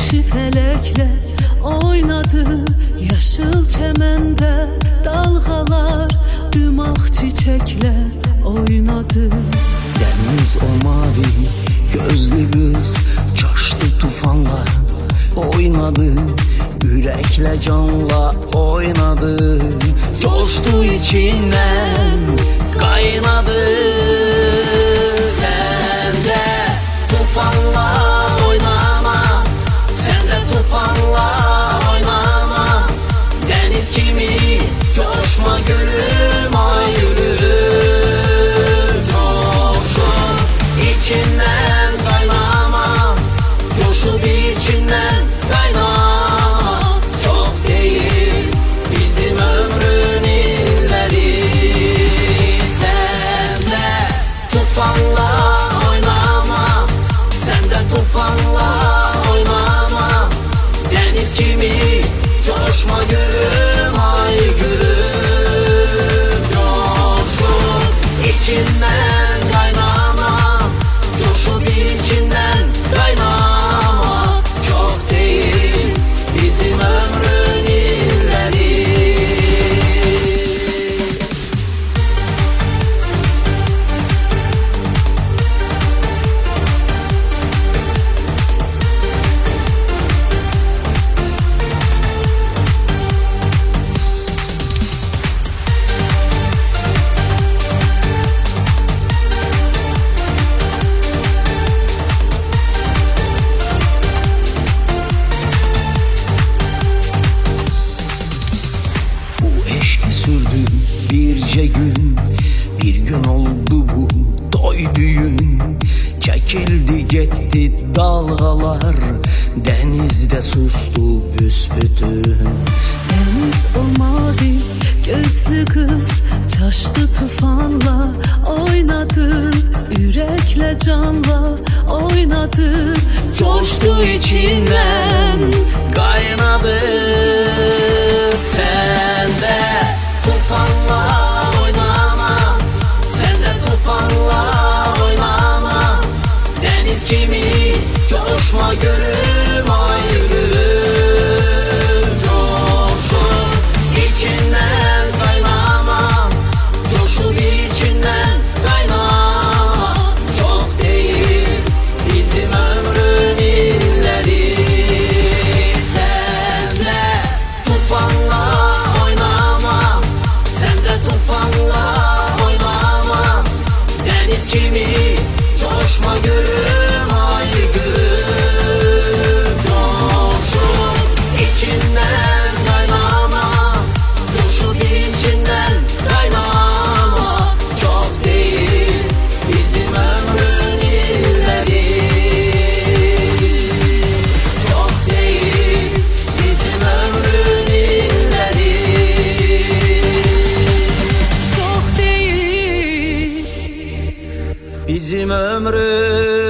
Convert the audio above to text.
Yeşil felekle oynadı, yaşıl çemende dalgalar, ırmak çiçekler oynadı. Deniz o mavi gözlü kız coştu tufanla oynadı, yürekle canla oynadı, coştu içinden kaynadı. Sen de tufanla oynama, sen de tufanla oynama, deniz kimi coşma gülüm ay gülüm. Coşup içinden kaynama, coşup içinden kaynama, çok değil bizim ömrün illeri. Sen de tufanla oynama, sen de tufanla oynama, deniz kimi coşma gülüm ay gülüm. Coşup içinden kaynama, coşup içinden kaynama, çok değil bizim ömrün illeri. Eşki sürdü birce gün, bir gün oldu bu doy düğün. Çekildi gitti dalgalar, denizde sustu büsbütün. Deniz o mavi gözlü kız coştu tufanla oynadı, yürekle canla oynadı, Coştu içinden kaynadı. Sen de tufanla oynama, sen de tufanla oynama, deniz kimi coşma gülüm ay gülüm. Coşup içinden kaynama, coşup içinden kaynama, çok değil bizim ömrün illeri. Sen de tufanla oynama, sen de tufanla oynama, deniz kimi coşma gülüm ay gülüm. Coşup içinden kaynama, coşup içinden kaynama, çok değil bizim ömrün illeri. Çok değil bizim ömrün illeri. çok değil Bizim ömrün